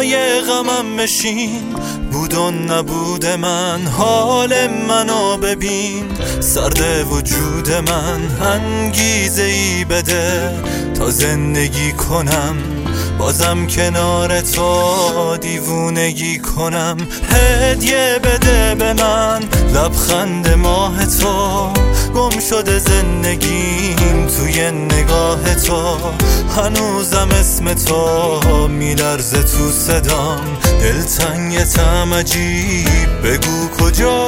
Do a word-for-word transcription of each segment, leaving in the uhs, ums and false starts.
جای غمم بشین، بود و نبود من. حال منو ببین، سرد وجود من. انگیزه ای بده تا زندگی کنم، بازم کنار تو دیوونگی کنم. هدیه بده به من لبخند ماه تو، گم شده زندگیم توی نگاه تو. هنوزم اسم تو میلرزه تو صدام، دلتنگتم عجیب، بگو کجا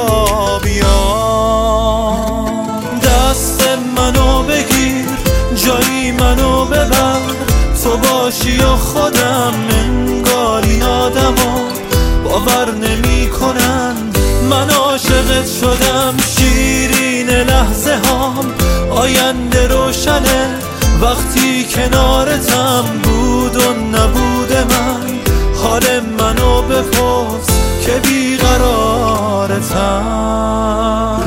بیام. دست منو بگیر، جایی منو ببر، تو باشی و خودم انگاری آدما باور نمی کنن من عاشقت شدم. شیرین لحظه هام، آینده روشنه وقتی کنارتم. بود و نبود من، حال منو بپرس که بیقرارتم.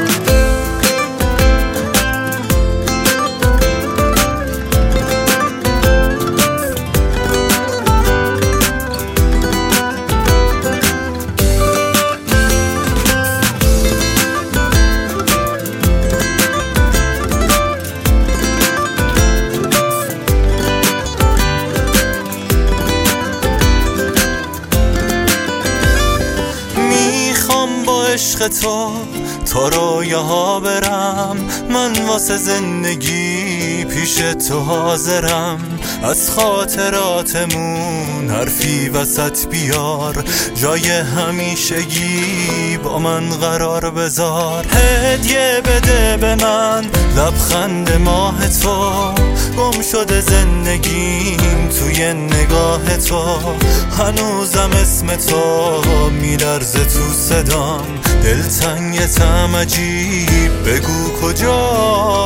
عشق تو تا رویه ها برم، من واسه زندگی پیش تو حاضرم. از خاطراتمون حرفی وسط بیار، جای همیشگی با من قرار بذار. هدیه بده به من لبخند ماه تو، گم شده زندگیم توی نگاه تو. هنوزم اسم تو میلرزه تو صدام، دلتنگتم عجیب، بگو کجا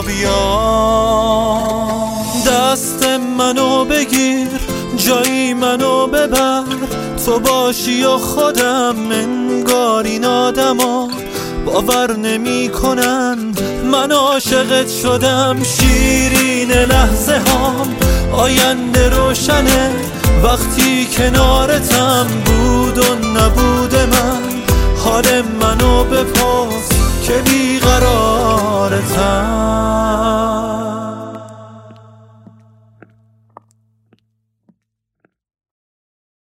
بیام. دست منو بگیر، جایی منو ببر، تو باشی و خودم انگار این آدما باور نمی کنن من عاشقت شدم. شیرین لحظه هام، آینده روشنه وقتی کنارتم. بود و نبود من، حال منو بپرس که بیقرارتم.